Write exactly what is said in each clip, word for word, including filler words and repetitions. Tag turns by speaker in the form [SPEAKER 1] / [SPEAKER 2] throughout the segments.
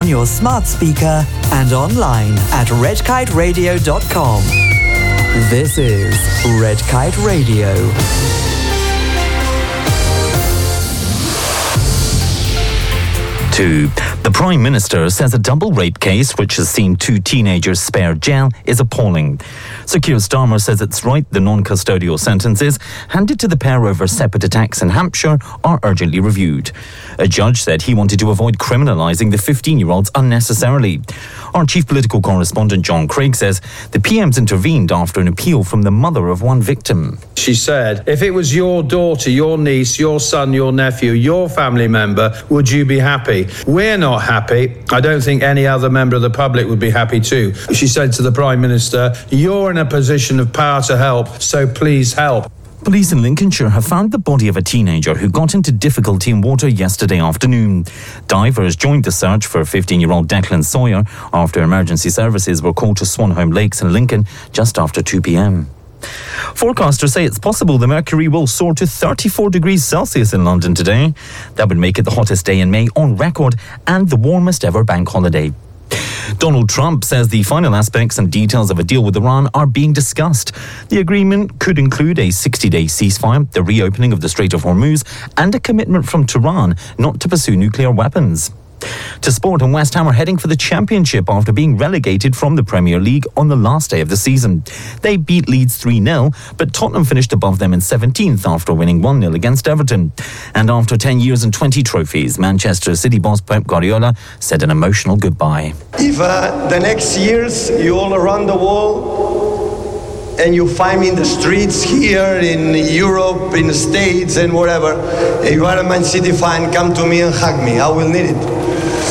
[SPEAKER 1] your smart speaker and online at red kite radio dot com. This is Red Kite Radio.
[SPEAKER 2] Two. The Prime Minister says a double rape case, which has seen two teenagers spared jail, is appalling. Sir Keir Starmer says it's right the non-custodial sentences handed to the pair over separate attacks in Hampshire are urgently reviewed. A judge said he wanted to avoid criminalising the fifteen-year-olds unnecessarily. Our chief political correspondent John Craig says the P M's intervened after an appeal from the mother of one victim.
[SPEAKER 3] She said, if it was your daughter, your niece, your son, your nephew, your family member, would you be happy? We're not happy. I don't think any other member of the public would be happy too. She said to the Prime Minister, you're in a position of power to help, so please help.
[SPEAKER 2] Police in Lincolnshire have found the body of a teenager who got into difficulty in water yesterday afternoon. Divers joined the search for fifteen-year-old Declan Sawyer after emergency services were called to Swanholme Lakes in Lincoln just after two p.m. Forecasters say it's possible the mercury will soar to thirty-four degrees Celsius in London today. That would make it the hottest day in May on record and the warmest ever bank holiday. Donald Trump says the final aspects and details of a deal with Iran are being discussed. The agreement could include a sixty-day ceasefire, the reopening of the Strait of Hormuz, and a commitment from Tehran not to pursue nuclear weapons. To sport, and West Ham are heading for the Championship after being relegated from the Premier League on the last day of the season. They beat Leeds three nil, but Tottenham finished above them in seventeenth after winning one nil against Everton. And after ten years and twenty trophies, Manchester City boss Pep Guardiola said an emotional goodbye.
[SPEAKER 4] If uh, the next years you all around the world and you find me in the streets here in Europe, in the States and wherever, if you are a Man City fan, come to me and hug me. I will need it.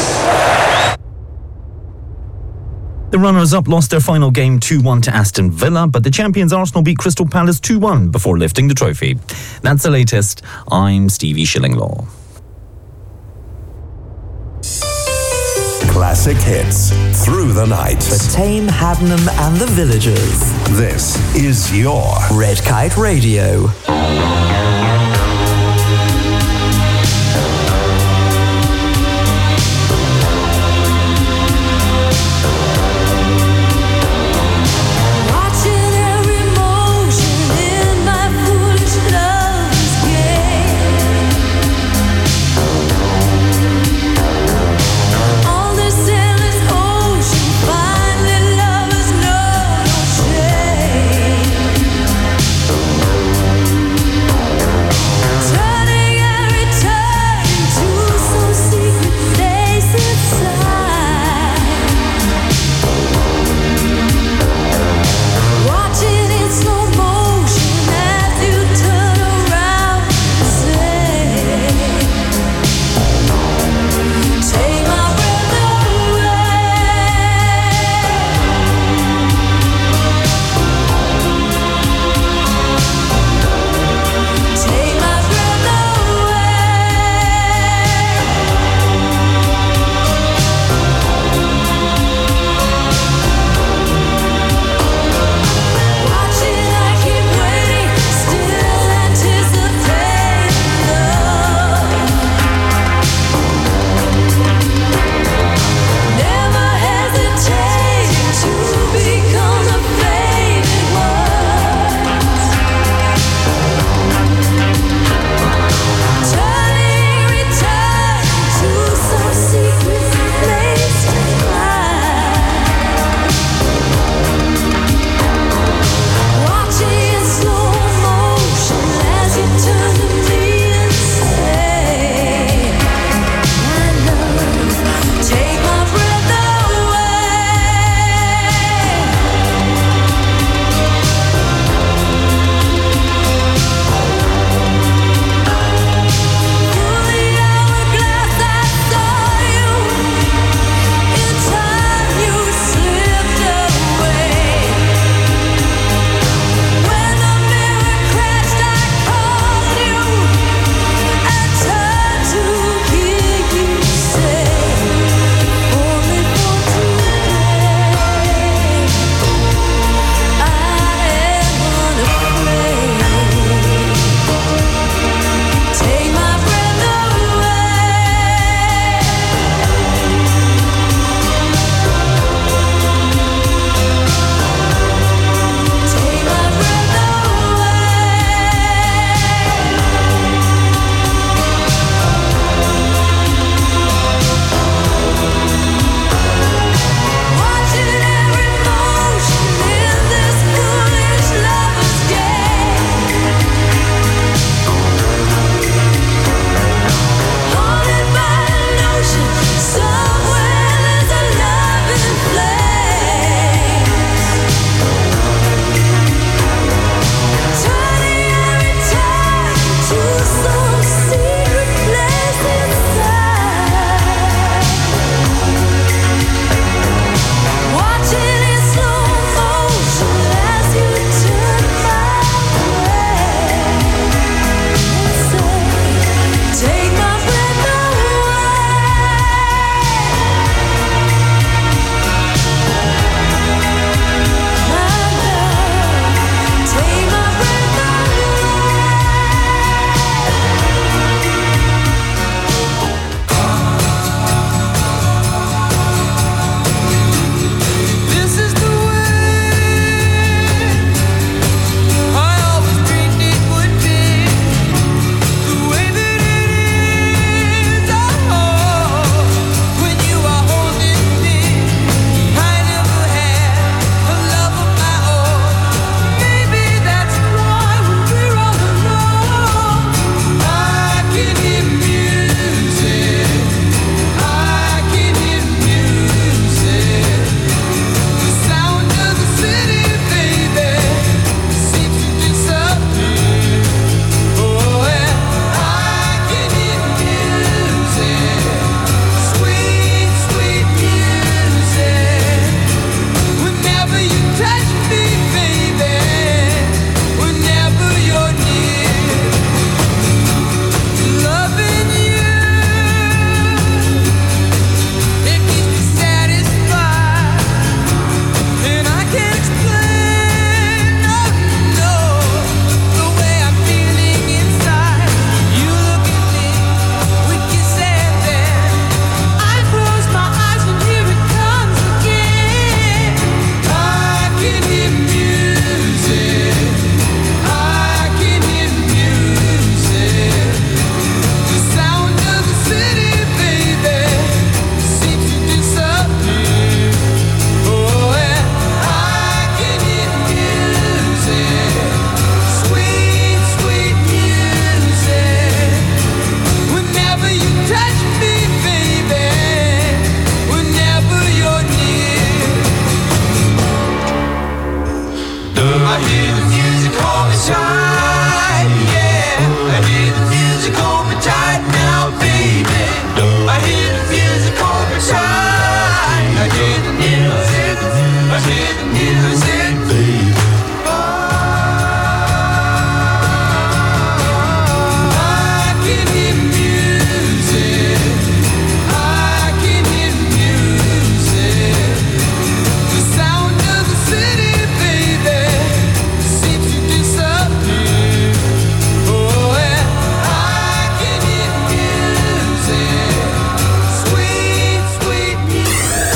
[SPEAKER 2] The runners-up lost their final game two one to Aston Villa, but the champions Arsenal beat Crystal Palace two one before lifting the trophy. That's the latest. I'm Stevie Shillinglaw.
[SPEAKER 5] Classic hits through the night.
[SPEAKER 1] For Tame, Hadnam and the Villagers.
[SPEAKER 5] This is your
[SPEAKER 1] Red Kite Radio.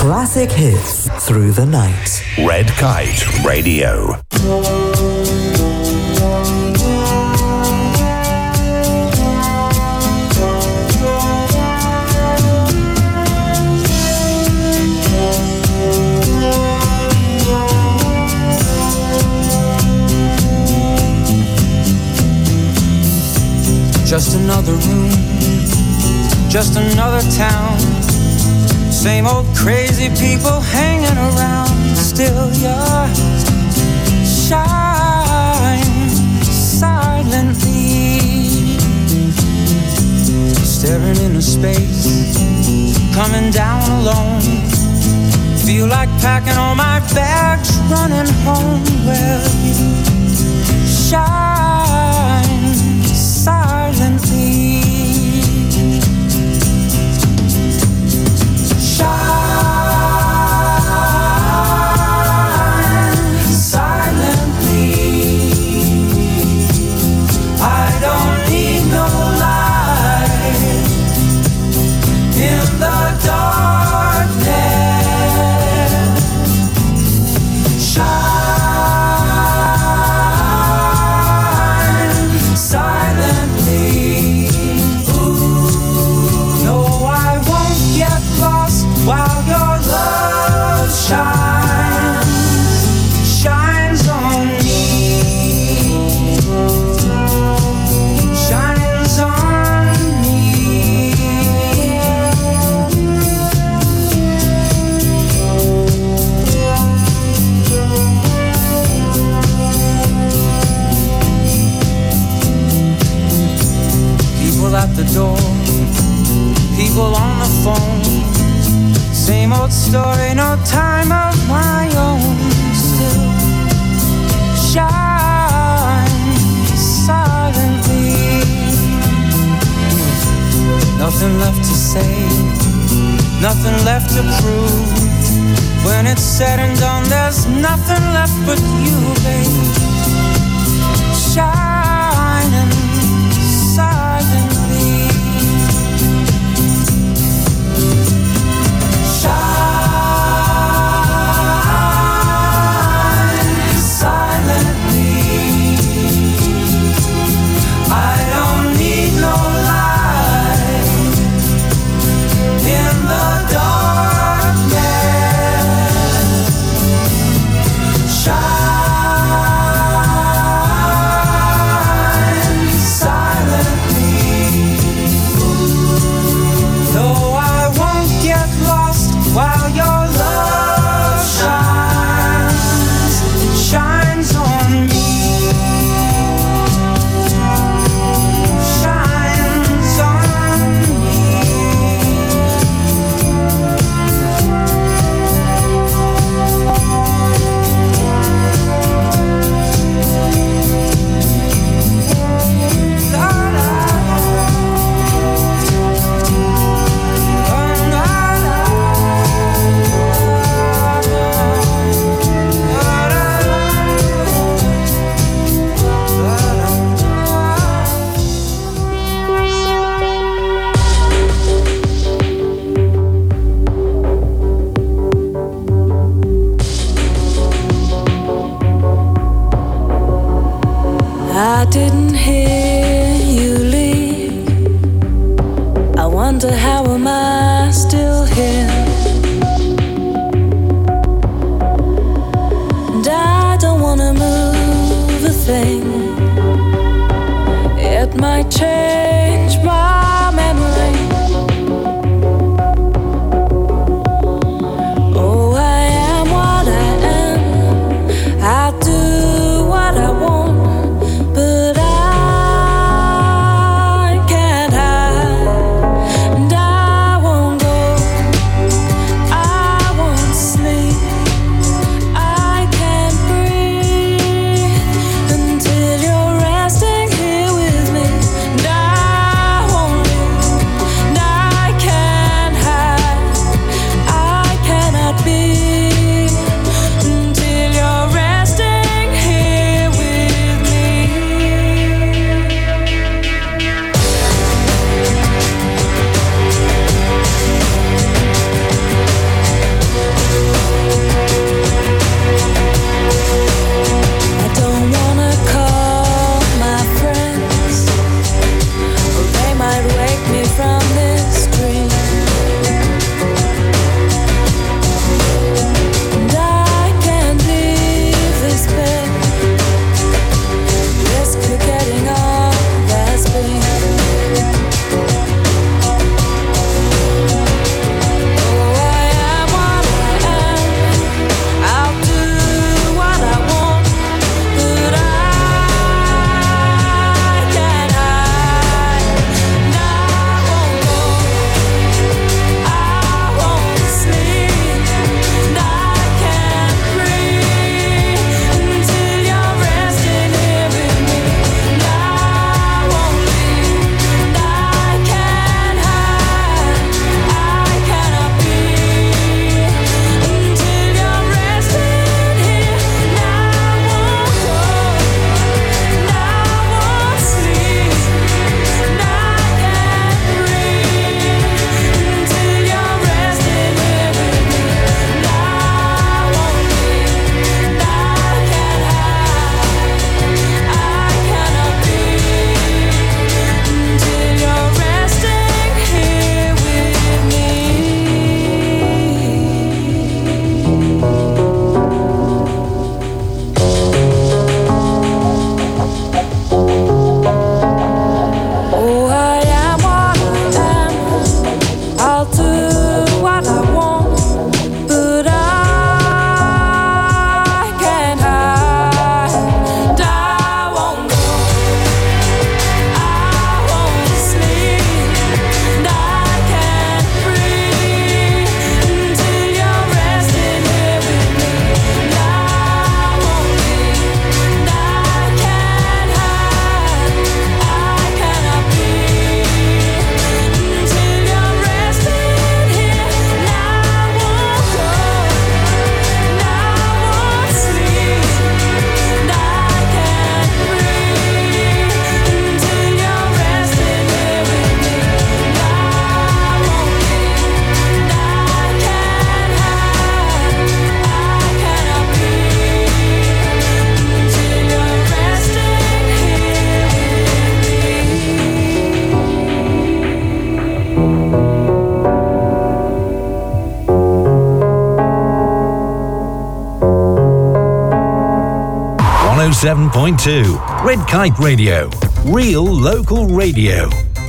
[SPEAKER 1] Classic hits through the night.
[SPEAKER 5] Red Kite Radio.
[SPEAKER 6] Just another room, just another town. Same old crazy people hanging around. Still your shine silently, staring into space, coming down alone. Feel like packing all my bags, running home. Well, you shine silently. Door, people on the phone, same old story, no time of my own. Still shine silently. Nothing left to say, nothing left to prove. When it's said and done, there's nothing left but you, babe. Shining silently. Shine
[SPEAKER 5] seven point two. Red Kite Radio. Real local radio.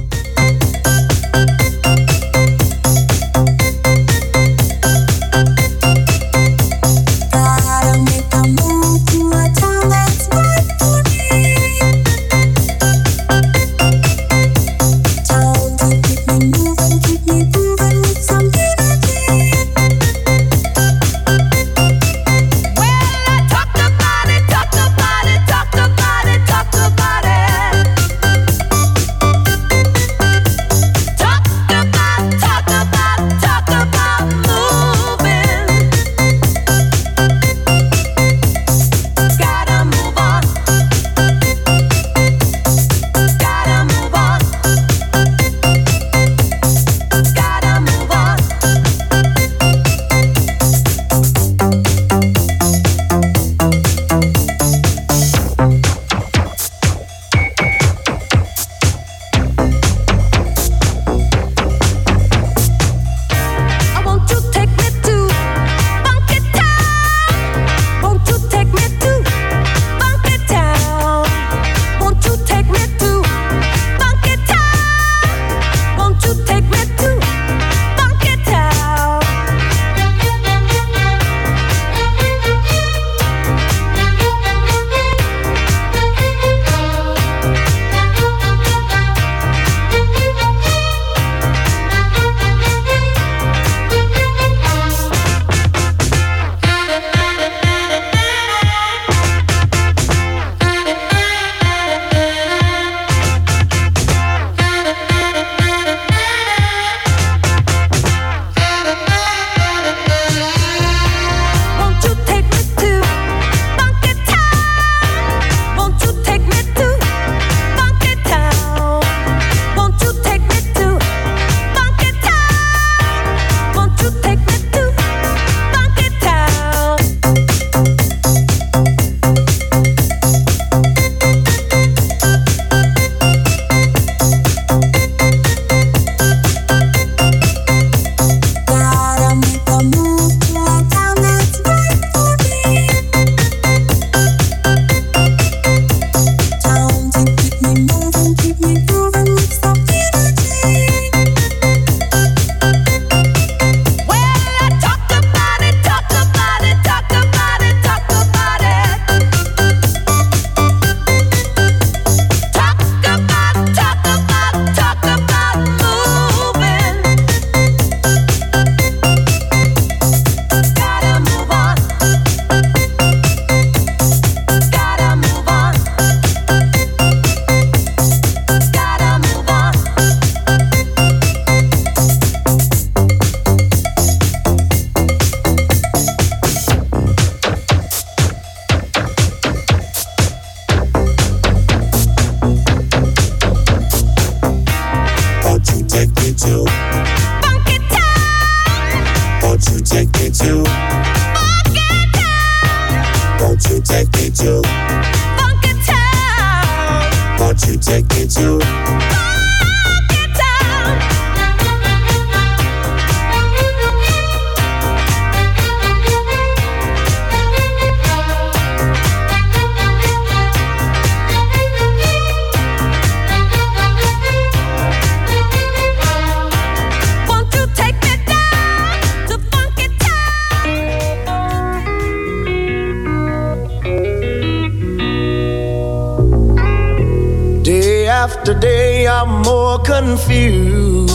[SPEAKER 7] After day, I'm more confused.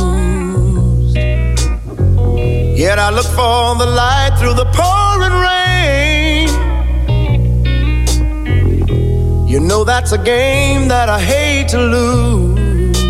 [SPEAKER 7] Yet I look for the light through the pouring rain. You know that's a game that I hate to lose,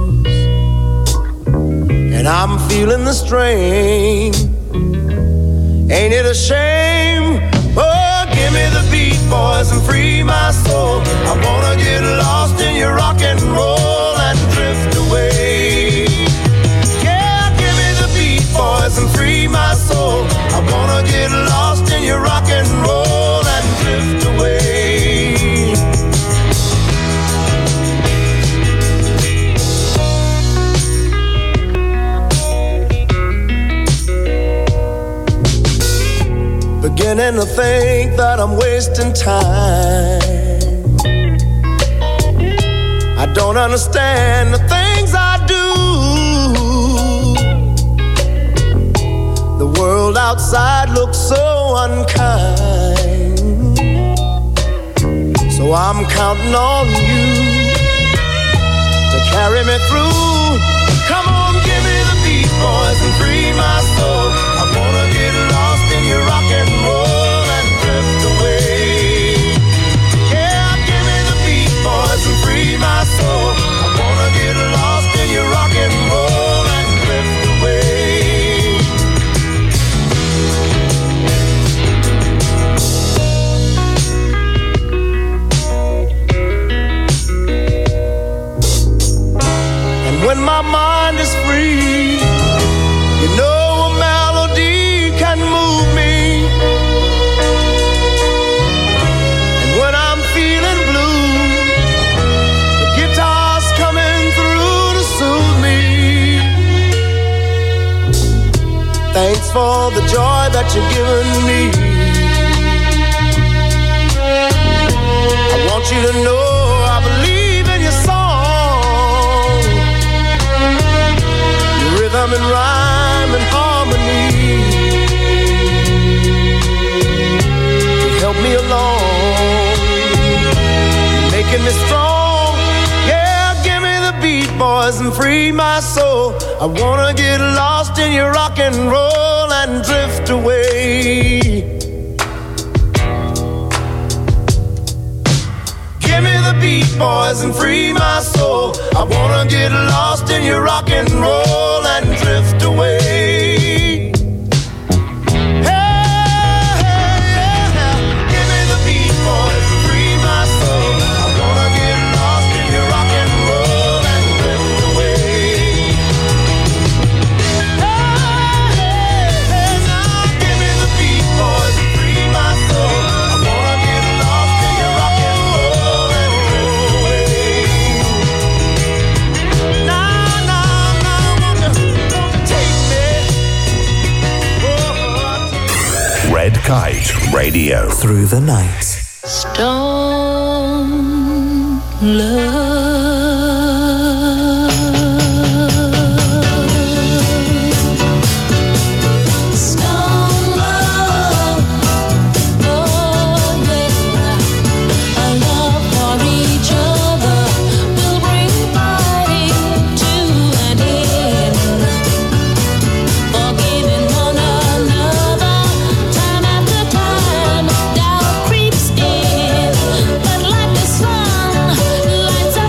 [SPEAKER 7] and I'm feeling the strain. Ain't it a shame? Oh, give me the beat, boys, and free my soul. I wanna get lost in your rock and roll and drift away. Yeah, give me the beat, boys, and free my soul. I wanna get lost in your rock and roll and drift away. Beginning to think that I'm wasting time. I don't understand the things I do. The world outside looks so unkind. So I'm counting on you to carry me through. Come on, give me the beat, boys, and free my soul. I wanna get lost in your rock and roll and drift away. Yeah, give me the beat, boys, and free my soul. I wanna get lost in your rock and roll and drift away. And when my mind is free, you know a melody can move me. And when I'm feeling blue, the guitar's coming through to soothe me. Thanks for the joy that you've given me. I want you to know I believe in your song, your rhythm and rhyme and harmony. You've helped me along, making me strong. Yeah, give me the beat, boys, and free my soul. I wanna get lost in your rock and roll and drift away. Give me the beat, boys, and free my soul. I wanna get lost in your rock and roll and drift away. Hey, hey, yeah. Give me the beat, boys, and free my soul. I wanna get lost in your rock and roll and drift away. Hey, hey, hey, now give me the beat, boys, and free my soul. I wanna get lost in your rock and roll and drift away. Now, now, now, wanna, wanna take me. Oh, take me.
[SPEAKER 5] Red Kite Radio.
[SPEAKER 1] Through the night.
[SPEAKER 8] Stone love. Stone love. Oh, yeah. A love for each other will bring fighting to an end. Forgiving one another, time after time, doubt creeps in. But like the sun lights up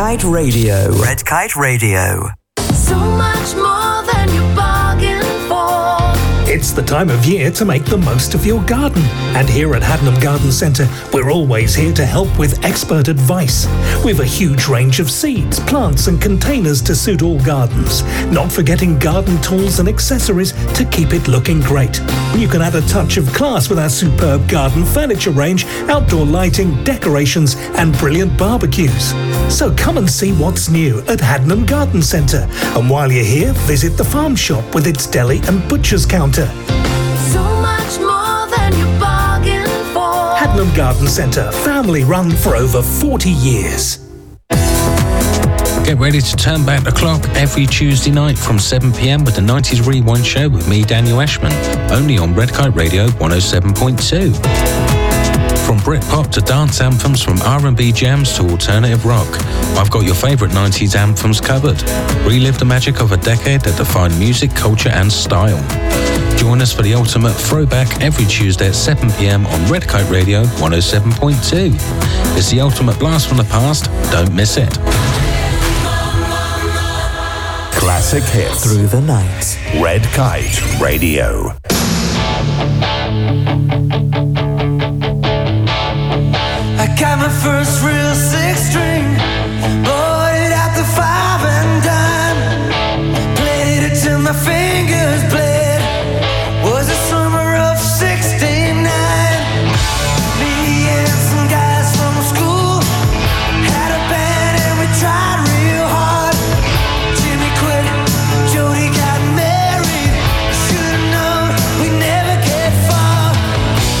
[SPEAKER 1] Kite Radio. Red Kite Radio.
[SPEAKER 8] So much more than you bargained for.
[SPEAKER 9] It's the time of year to make the most of your garden. And here at Haddenham Garden Centre, we're always here to help with expert advice. We've a huge range of seeds, plants and containers to suit all gardens. Not forgetting garden tools and accessories to keep it looking great. You can add a touch of class with our superb garden furniture range, outdoor lighting, decorations and brilliant barbecues. So come and see what's new at Haddenham Garden Centre. And while you're here, visit the farm shop with its deli and butcher's counter.
[SPEAKER 8] So much more than you bargained for.
[SPEAKER 9] Haddenham Garden Centre, family run for over forty years.
[SPEAKER 10] Get ready to turn back the clock every Tuesday night from seven p.m. with the nineties Rewind Show with me, Daniel Ashman, only on Red Kite Radio one oh seven point two. From Britpop to dance anthems, from R and B jams to alternative rock, I've got your favourite nineties anthems covered. Relive the magic of a decade that defined music, culture and style. Join us for the ultimate throwback every Tuesday at seven p.m. on Red Kite Radio one oh seven point two. It's the ultimate blast from the past. Don't miss it.
[SPEAKER 5] Classic hits
[SPEAKER 1] Through the night.
[SPEAKER 5] Red Kite Radio.
[SPEAKER 6] I got my first real six string, bought it at the five and dime, played it till my fingers bled. Was the summer of sixty-nine. Me and some guys from school had a band and we tried real hard. Jimmy quit, Jody got married. Should've known we'd never get far.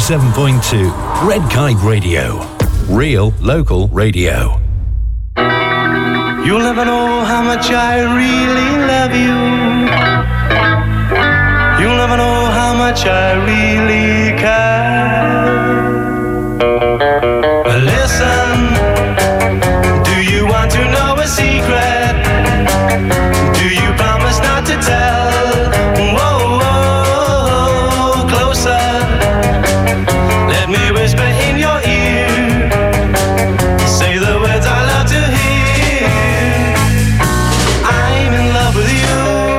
[SPEAKER 5] seven point two. Red Kite Radio. Real local radio.
[SPEAKER 6] You'll never know how much I really love you. You'll never know how much I really care. Listen, do you want to know a secret? Do you promise not to tell? Whoa, whoa, closer. Let me whisper in your ear. Say the words I love to hear. I'm in love with you.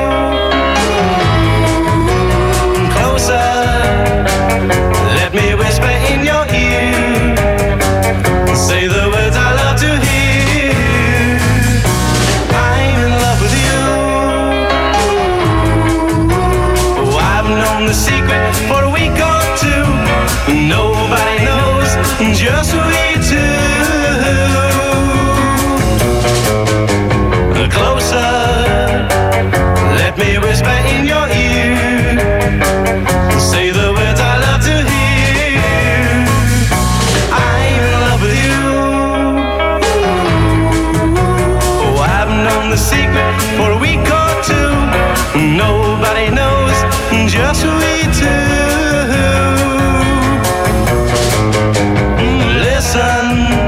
[SPEAKER 6] Closer. Let me whisper in your ear. Say the words I love to hear. I'm in love with you. Oh, I've known the secret for a week or two. Nobody knows just we two. Closer, let me whisper in your ear. Say the words I love to hear. I'm in love with you. Oh, I've known the secret for a week or two. Nobody knows just we two. Listen.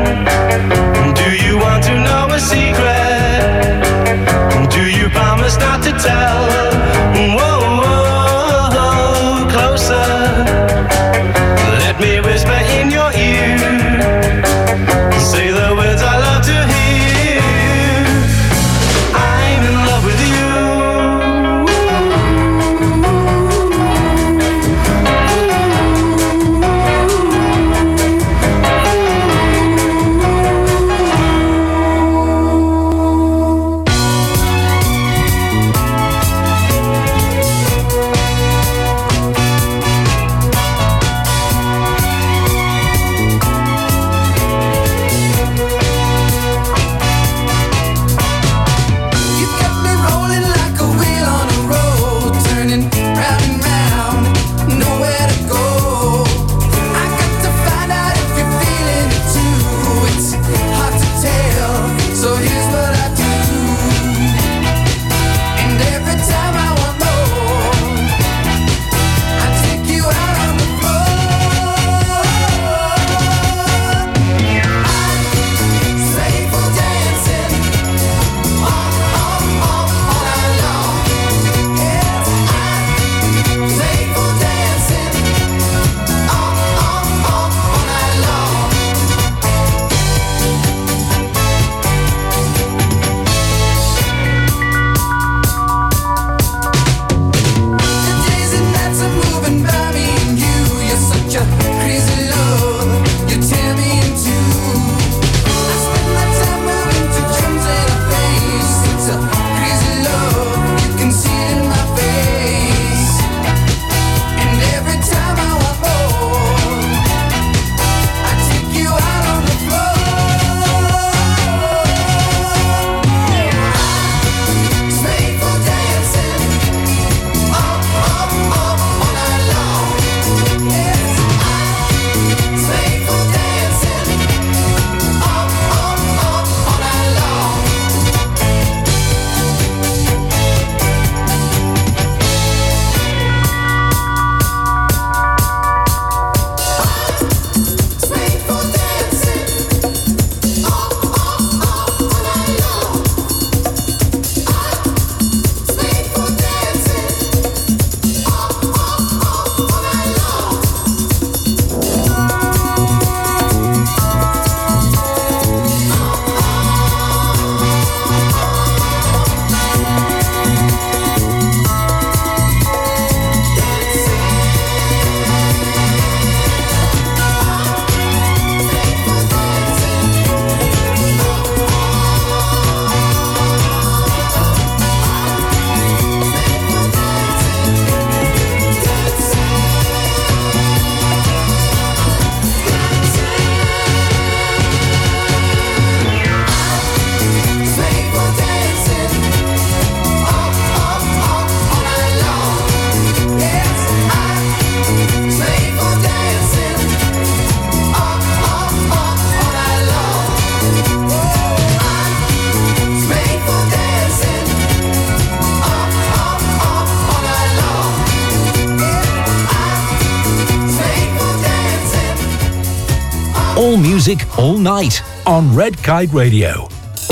[SPEAKER 5] All music, all night on Red Kite Radio.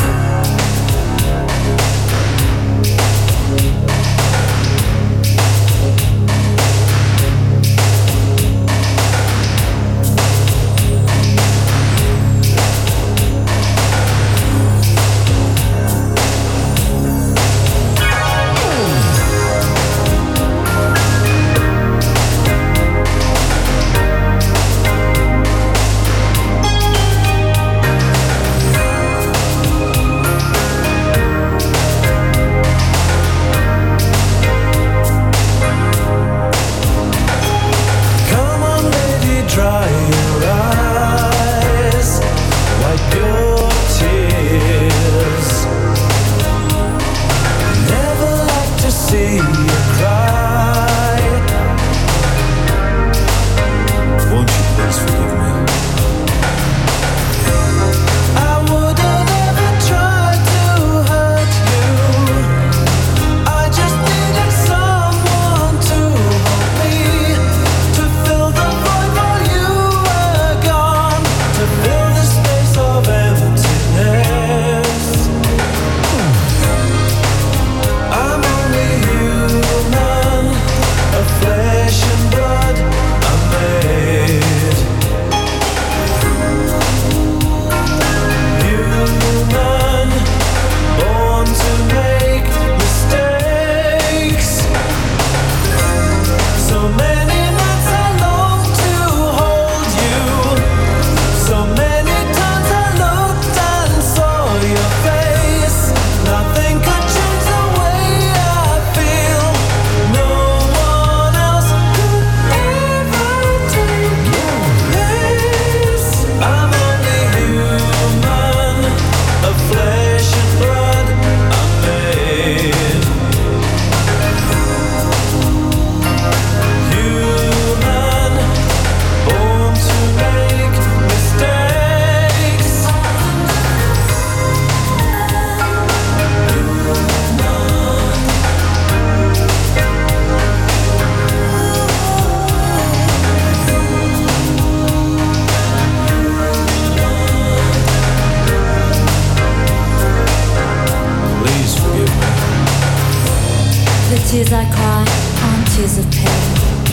[SPEAKER 8] tears I cry aren't tears of pain.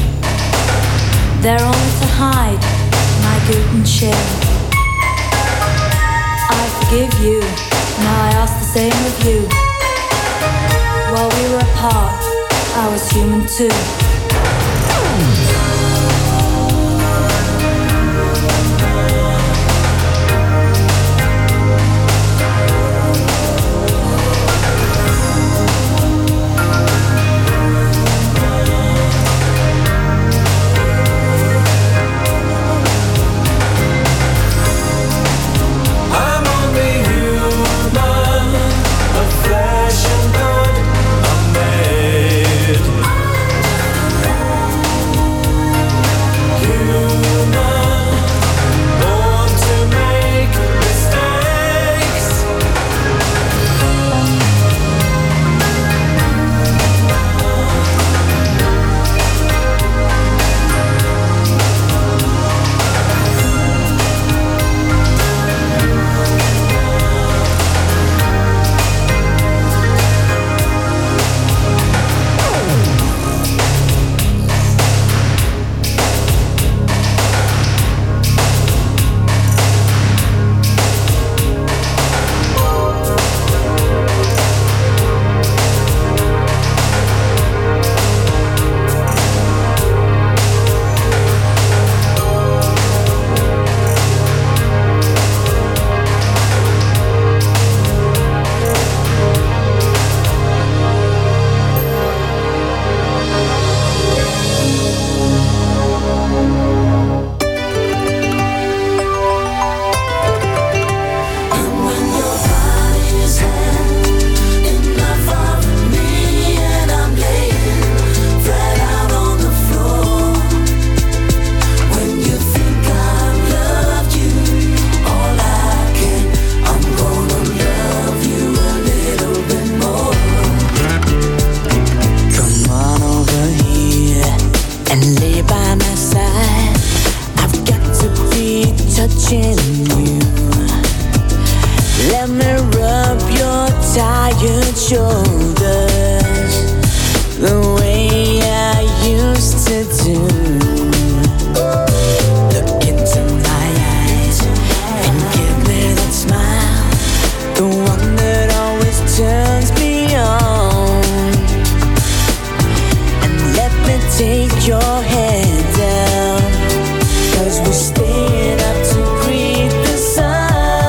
[SPEAKER 8] They're only to hide my guten shame. I forgive you, now I ask the same of you. While we were apart, I was human too.
[SPEAKER 6] Flesh and blood, I'm made.
[SPEAKER 8] watching you. Let me rub your tired shoulders the way I used to do. Look into my eyes and give me that smile, the one that always turns me on. And let me take your head down, 'cause we're staying up to greet the sun.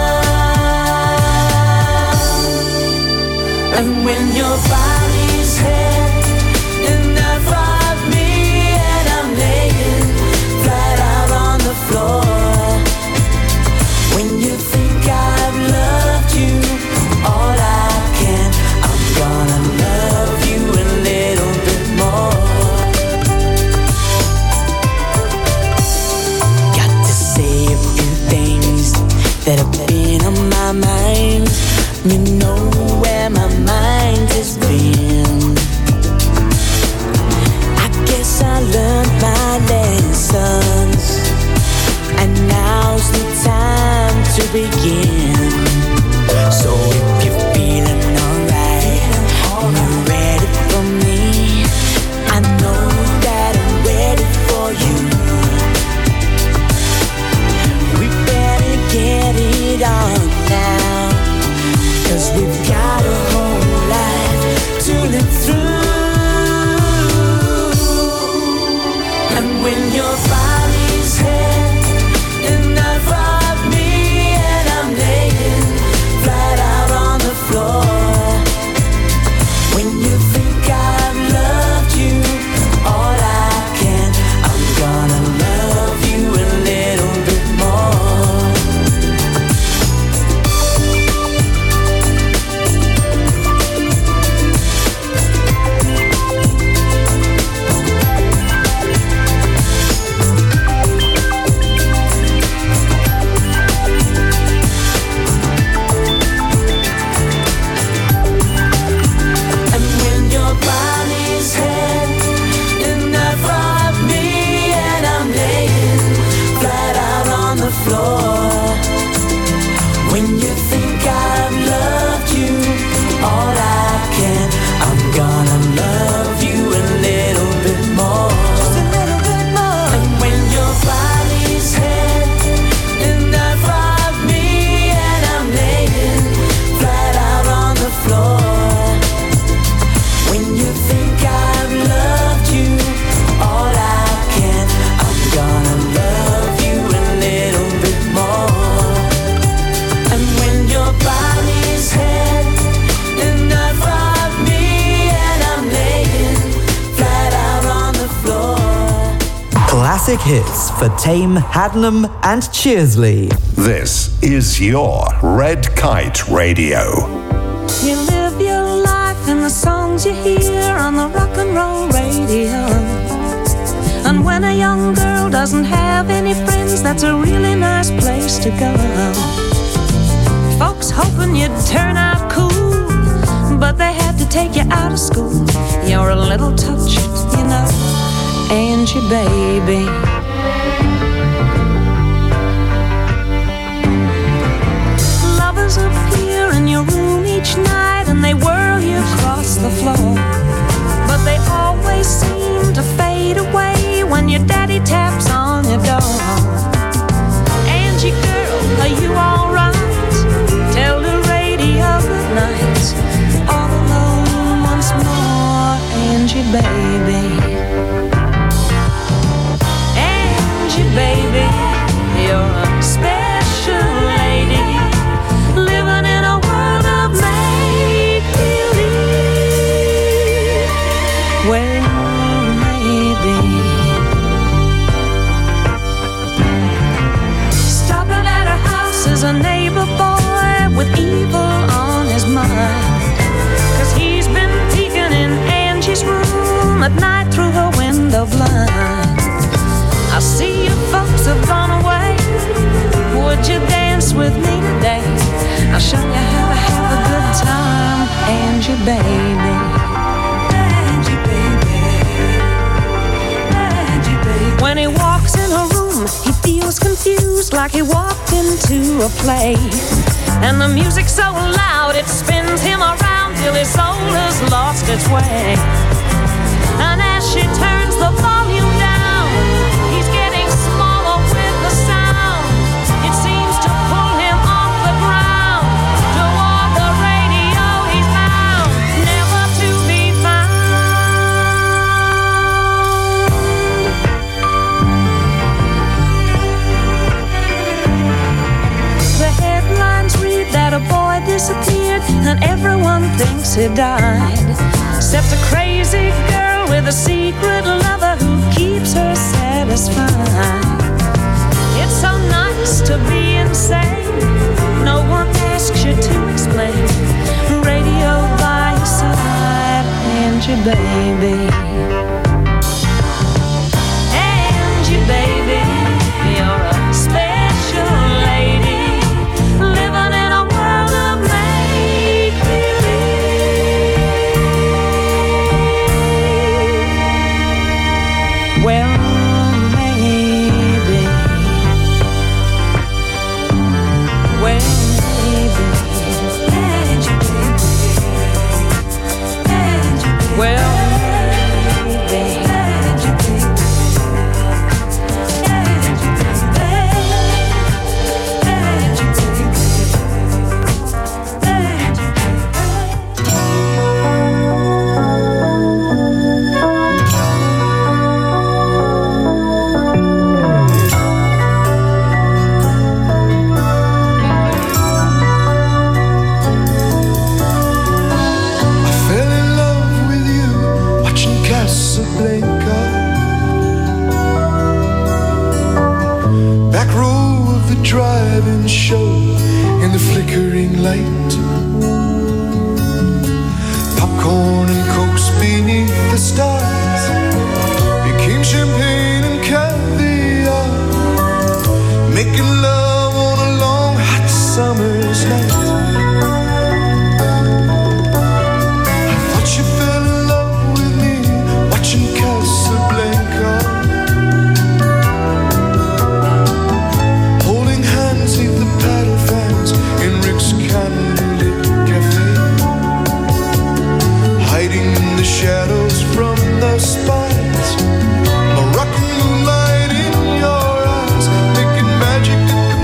[SPEAKER 8] And when your body's head enough of me and I'm laying flat out on the floor, when you think I've loved you all I can, I'm gonna love you a little bit more. Got to say a few things that have been on my mind. You know where my mind has been. I guess I learned my lessons, and now's the time to begin. So if you're feeling alright and you're ready for me, I know that I'm ready for you. We better get it on now, 'cause we've got a whole life to live through. And when your body's head enough of me and I'm laying flat out on the floor, when you think I've loved you all I can, I'm gonna love you a little bit more. And when your body's head enough of me and I'm laying flat out on the floor, when you think I've loved you all I can, I'm gonna love you a little bit more. Just a little bit more. And when your body's head enough of me and I'm laying flat out on the floor, when you think I've loved you all I can, I'm gonna love you a little bit more. And when your body's head enough of me and I'm laying flat out on the floor.
[SPEAKER 1] Classic hits for Tame, Hadnam and Cheersley.
[SPEAKER 11] This is your Red Kite Radio.
[SPEAKER 12] You live your life in the songs you hear on the rock and roll radio. And when a young girl doesn't have any friends, that's a really nice place to go. Folks hoping you'd turn out cool, but they had to take you out of school. You're a little touched, you know, ain't you, baby? Lovers appear in your room each night and they whirl you across the floor, but they always seem to fade away when your daddy taps on your door. Angie girl, are you alright? Tell the radio good night. All alone once more, Angie baby. Angie baby, you're a special lady, living in a world of make-believe. Well, maybe. Stopping at her house is a neighbor boy with evil on his mind, 'cause he's been peeking in Angie's room at night through her window blind. I see you folks have gone away. Would you dance with me today? I'll show you how to have a good time, Angie baby. Angie baby. Angie baby. When he walks in her room, he feels confused, like he walked into a play. And the music's so loud it spins him around till his soul has lost its way. And as she turns the volume down, he's getting smaller with the sound. It seems to pull him off the ground toward the radio he's bound, never to be found. The headlines read that a boy disappeared and everyone thinks he died, except a crazy girl with a secret lover who keeps her satisfied. It's so nice to be insane. No one asks you to explain. Radio by your side, Angie baby. Angie baby, you're a special lady, living in a world of make-believe. Well, maybe. Well, maybe. Angie baby. Angie baby. Well, maybe. Angie baby.
[SPEAKER 13] Drive-in show in the flickering light, popcorn and cokes beneath the stars became champagne and caviar, making love on a long hot summer's night. I thought you fell in love with me watching Casablanca, beneath the paddle fans in Rick's candlelit cafe, hiding in the shadows from the spies, Moroccan moonlight in your eyes, making magic at the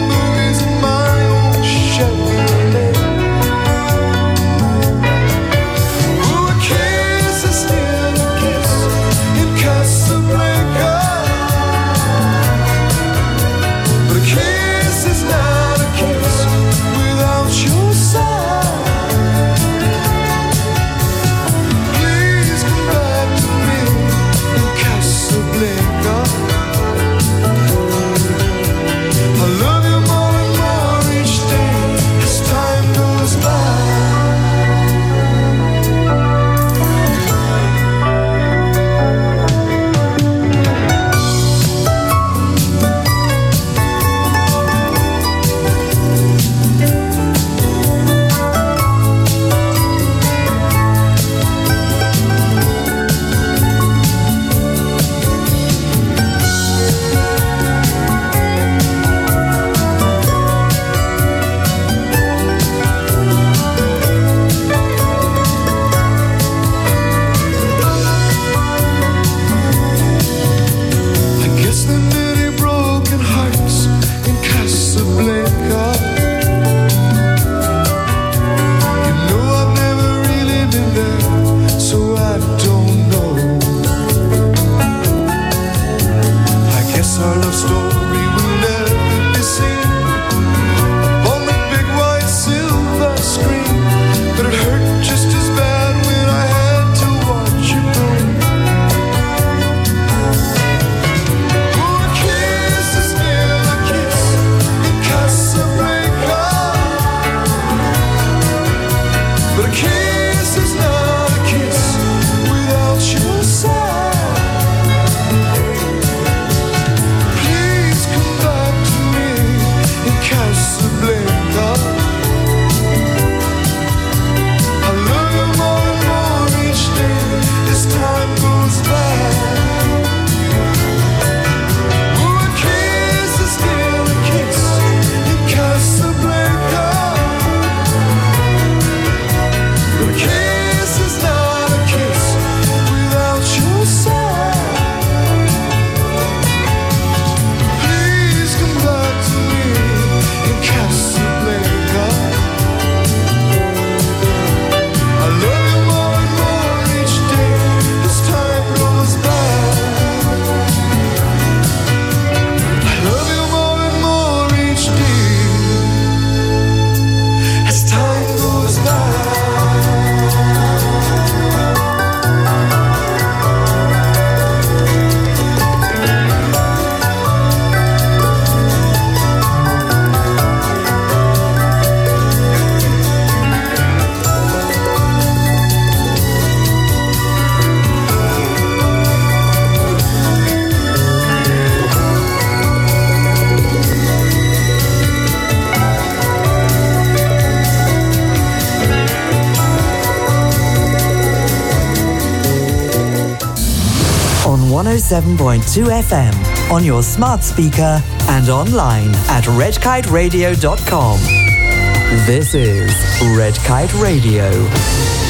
[SPEAKER 1] oh seven point two F M on your smart speaker and online at red kite radio dot com. This is Red Kite Radio.